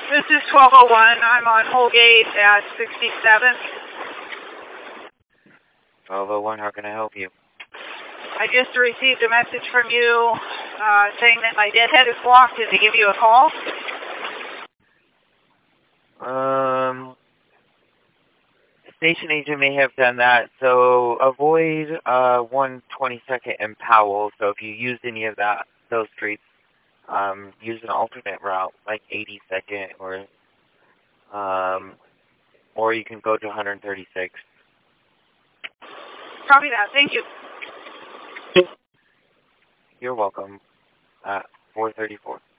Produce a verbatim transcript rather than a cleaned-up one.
This is twelve oh one. I'm on Holgate at sixty-seventh. twelve oh one, how can I help you? I just received a message from you uh, saying that my deadhead is blocked and to give you a call. Um, station agent may have done that, so avoid uh, one twenty-second and Powell. So if you use any of that, those streets, um, use an alternate route, like eighty-second, or um, or you can go to one thirty-six. Copy that. Thank you. You're welcome. Uh, four thirty-four.